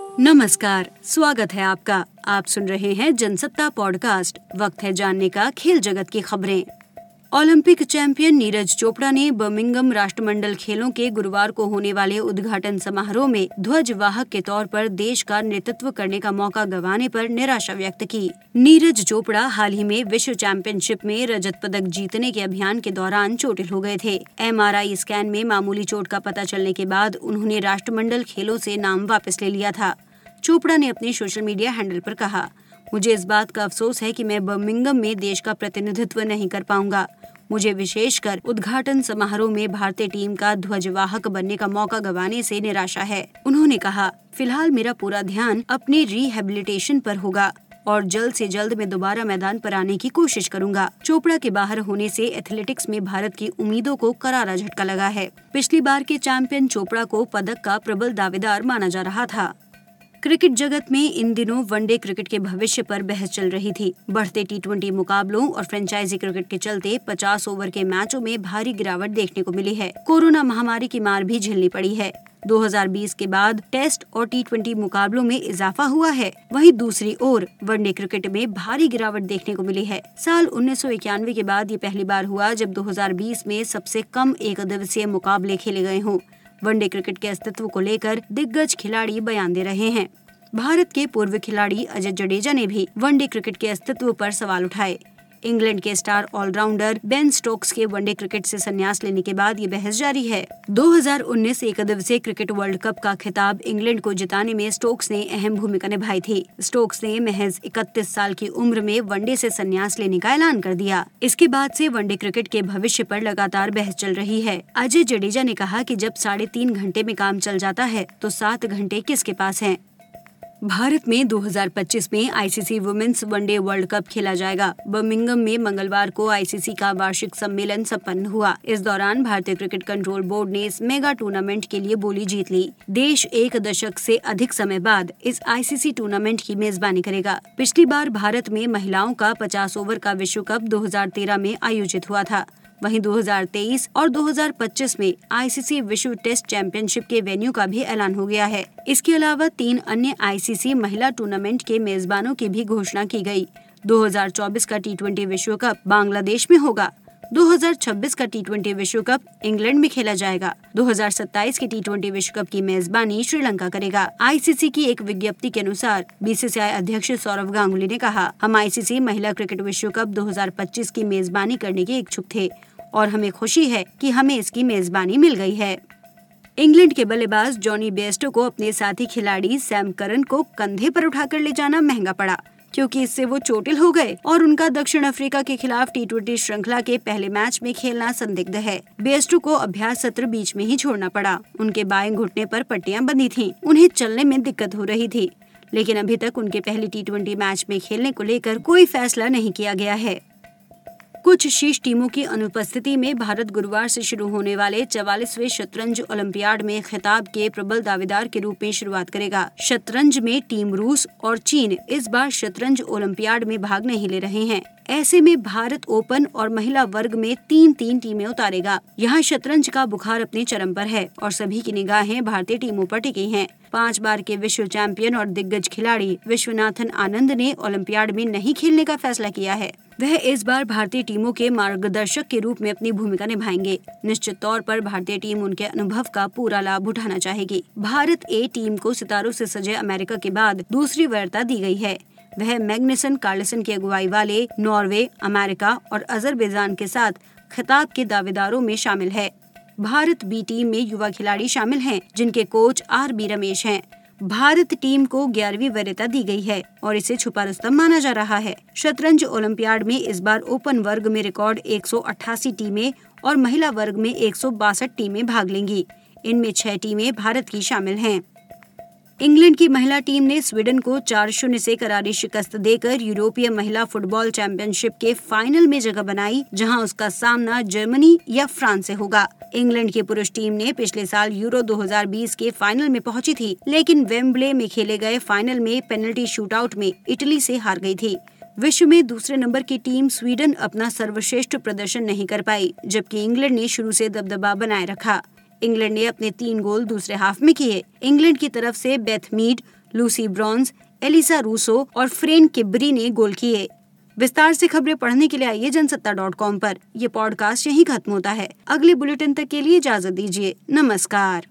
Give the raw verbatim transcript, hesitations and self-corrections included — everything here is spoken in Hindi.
नमस्कार, स्वागत है आपका। आप सुन रहे हैं जनसत्ता पॉडकास्ट। वक्त है जानने का खेल जगत की खबरें। ओलंपिक चैंपियन नीरज चोपड़ा ने बर्मिंघम राष्ट्रमंडल खेलों के गुरुवार को होने वाले उद्घाटन समारोह में ध्वजवाहक के तौर पर देश का नेतृत्व करने का मौका गंवाने पर निराशा व्यक्त की। नीरज चोपड़ा हाल ही में विश्व चैंपियनशिप में रजत पदक जीतने के अभियान के दौरान चोटिल हो गए थे। एम आर आई स्कैन में मामूली चोट का पता चलने के बाद उन्होंने राष्ट्रमंडल खेलों से नाम वापस ले लिया था। चोपड़ा ने अपने सोशल मीडिया हैंडल पर कहा, मुझे इस बात का अफसोस है कि मैं बर्मिंघम में देश का प्रतिनिधित्व नहीं कर पाऊंगा। मुझे विशेषकर उद्घाटन समारोह में भारतीय टीम का ध्वजवाहक बनने का मौका गंवाने से निराशा है। उन्होंने कहा, फिलहाल मेरा पूरा ध्यान अपने रिहेबिलिटेशन पर होगा और जल्द से जल्द मैं दोबारा मैदान पर आने की कोशिश करूंगा। चोपड़ा के बाहर होने से एथलेटिक्स में भारत की उम्मीदों को करारा झटका लगा है। पिछली बार के चैंपियन चोपड़ा को पदक का प्रबल दावेदार माना जा रहा था। क्रिकेट जगत में इन दिनों वनडे क्रिकेट के भविष्य पर बहस चल रही थी। बढ़ते टी ट्वेंटी मुकाबलों और फ्रेंचाइजी क्रिकेट के चलते पचास ओवर के मैचों में भारी गिरावट देखने को मिली है। कोरोना महामारी की मार भी झेलनी पड़ी है। दो हज़ार बीस के बाद टेस्ट और टी ट्वेंटी मुकाबलों में इजाफा हुआ है। वहीं दूसरी ओर वनडे क्रिकेट में भारी गिरावट देखने को मिली है। साल उन्नीस सौ इक्यानवे के बाद ये पहली बार हुआ जब दो हज़ार बीस में सबसे कम एक दिवसीय मुकाबले खेले गए हों। वनडे क्रिकेट के अस्तित्व को लेकर दिग्गज खिलाड़ी बयान दे रहे हैं। भारत के पूर्व खिलाड़ी अजय जडेजा ने भी वनडे क्रिकेट के अस्तित्व पर सवाल उठाए। इंग्लैंड के स्टार ऑलराउंडर बेन स्टोक्स के वनडे क्रिकेट से संन्यास लेने के बाद ये बहस जारी है। दो हज़ार उन्नीस एक दिवसीय क्रिकेट वर्ल्ड कप का खिताब इंग्लैंड को जिताने में स्टोक्स ने अहम भूमिका निभाई थी। स्टोक्स ने महज इकतीस साल की उम्र में वनडे से संन्यास लेने का ऐलान कर दिया। इसके बाद से वनडे क्रिकेट के भविष्य पर लगातार बहस चल रही है। अजय जडेजा ने कहा कि जब साढ़े तीन घंटे में काम चल जाता है तो सात घंटे किसके पास हैं? भारत में दो हज़ार पच्चीस में I C C women's one day world cup खेला जाएगा। बर्मिंघम में मंगलवार को आई सी सी का वार्षिक सम्मेलन संपन्न हुआ। इस दौरान भारतीय क्रिकेट कंट्रोल बोर्ड ने इस मेगा टूर्नामेंट के लिए बोली जीत ली। देश एक दशक से अधिक समय बाद इस आई सी सी टूर्नामेंट की मेजबानी करेगा। पिछली बार भारत में महिलाओं का पचास ओवर का विश्व कप दो हज़ार तेरह में आयोजित हुआ था। वहीं दो हज़ार तेईस और दो हज़ार पच्चीस में आई सी सी विश्व टेस्ट चैंपियनशिप के वेन्यू का भी ऐलान हो गया है। इसके अलावा तीन अन्य आई सी सी महिला टूर्नामेंट के मेजबानों की भी घोषणा की गई। दो हज़ार चौबीस का टी ट्वेंटी विश्व कप बांग्लादेश में होगा। दो हज़ार छब्बीस का टी ट्वेंटी विश्व कप इंग्लैंड में खेला जाएगा। दो हज़ार सत्ताईस के टी ट्वेंटी विश्व कप की मेजबानी श्रीलंका करेगा। आई सी सी की एक विज्ञप्ति के अनुसार बी सी सी आई अध्यक्ष सौरव गांगुली ने कहा, हम आई सी सी महिला क्रिकेट विश्व कप दो हज़ार पच्चीस की मेजबानी करने के इच्छुक थे और हमें खुशी है कि हमें इसकी मेजबानी मिल गई है। इंग्लैंड के बल्लेबाज जॉनी बेयरस्टो को अपने साथी खिलाड़ी सैम करन को कंधे पर उठाकर ले जाना महंगा पड़ा, क्योंकि इससे वो चोटिल हो गए और उनका दक्षिण अफ्रीका के खिलाफ टी ट्वेंटी श्रृंखला के पहले मैच में खेलना संदिग्ध है। बेयरस्टो को अभ्यास सत्र बीच में ही छोड़ना पड़ा। उनके बाएं घुटने पर पट्टियां बंधी थीं। उन्हें चलने में दिक्कत हो रही थी, लेकिन अभी तक उनके पहले टी ट्वेंटी मैच में खेलने को लेकर कोई फैसला नहीं किया गया है। कुछ शीर्ष टीमों की अनुपस्थिति में भारत गुरुवार से शुरू होने वाले चवालीसवें शतरंज ओलंपियाड में खिताब के प्रबल दावेदार के रूप में शुरुआत करेगा। शतरंज में टीम रूस और चीन इस बार शतरंज ओलंपियाड में भाग नहीं ले रहे हैं। ऐसे में भारत ओपन और महिला वर्ग में तीन तीन टीमें उतारेगा। यहाँ शतरंज का बुखार अपने चरम पर है और सभी की निगाहें भारतीय टीमों पर टिकी हैं। पांच बार के विश्व चैंपियन और दिग्गज खिलाड़ी विश्वनाथन आनंद ने ओलंपियाड में नहीं खेलने का फैसला किया है। वह इस बार भारतीय टीमों के मार्गदर्शक के रूप में अपनी भूमिका निभाएंगे। निश्चित तौर पर भारतीय टीम उनके अनुभव का पूरा लाभ उठाना चाहेगी। भारत ए टीम को सितारों से सजे अमेरिका के बाद दूसरी वरीयता दी गई है। वह मैग्नुसन कार्लसन की अगुवाई वाले नॉर्वे, अमेरिका और अजरबैजान के साथ खिताब के दावेदारों में शामिल है। भारत बी टीम में युवा खिलाड़ी शामिल हैं, जिनके कोच आर बी रमेश हैं। भारत टीम को ग्यारहवीं वरीयता दी गई है और इसे छुपा रुस्तम माना जा रहा है। शतरंज ओलंपियाड में इस बार ओपन वर्ग में रिकॉर्ड एक सौ अट्ठासी टीमें और महिला वर्ग में एक सौ बासठ टीमें भाग लेंगी। इनमें छह टीमें भारत की शामिल हैं। इंग्लैंड की महिला टीम ने स्वीडन को चार शून्य से करारी शिकस्त देकर यूरोपीय महिला फुटबॉल चैंपियनशिप के फाइनल में जगह बनाई, जहां उसका सामना जर्मनी या फ्रांस से होगा। इंग्लैंड की पुरुष टीम ने पिछले साल यूरो दो हज़ार बीस के फाइनल में पहुंची थी, लेकिन वेम्बले में खेले गए फाइनल में पेनल्टी शूटआउट में इटली से हार गई थी। विश्व में दूसरे नंबर की टीम स्वीडन अपना सर्वश्रेष्ठ प्रदर्शन नहीं कर पाई, जबकि इंग्लैंड ने शुरू से दबदबा बनाए रखा। इंग्लैंड ने अपने तीन गोल दूसरे हाफ में किए। इंग्लैंड की तरफ से बेथ मीड, लूसी ब्रॉन्ज, एलिसा रूसो और फ्रेन किब्री ने गोल किए। विस्तार से खबरें पढ़ने के लिए आइए जनसत्ता डॉट कॉम पर। ये पॉडकास्ट यहीं खत्म होता है। अगले बुलेटिन तक के लिए इजाजत दीजिए। नमस्कार।